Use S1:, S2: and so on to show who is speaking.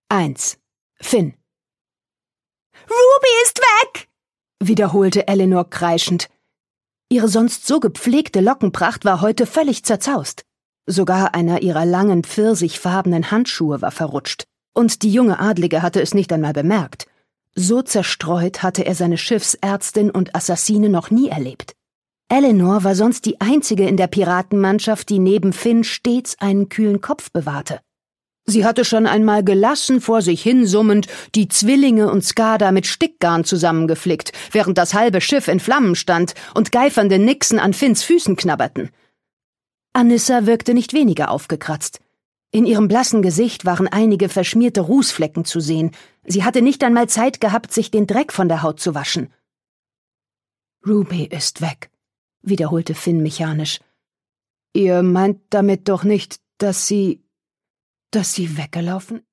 S1: 1. Finn.
S2: »Ruby ist weg«,
S1: wiederholte Eleanor kreischend. Ihre sonst so gepflegte Lockenpracht war heute völlig zerzaust. Sogar einer ihrer langen pfirsichfarbenen Handschuhe war verrutscht. Und die junge Adlige hatte es nicht einmal bemerkt. So zerstreut hatte er seine Schiffsärztin und Assassine noch nie erlebt. Eleanor war sonst die einzige in der Piratenmannschaft, die neben Finn stets einen kühlen Kopf bewahrte. Sie hatte schon einmal gelassen vor sich hinsummend die Zwillinge und Skada mit Stickgarn zusammengeflickt, während das halbe Schiff in Flammen stand und geifernde Nixen an Finns Füßen knabberten. Anissa wirkte nicht weniger aufgekratzt. In ihrem blassen Gesicht waren einige verschmierte Rußflecken zu sehen. Sie hatte nicht einmal Zeit gehabt, sich den Dreck von der Haut zu waschen. »Ruby ist weg«, wiederholte Finn mechanisch. »Ihr meint damit doch nicht, dass sie weggelaufen?«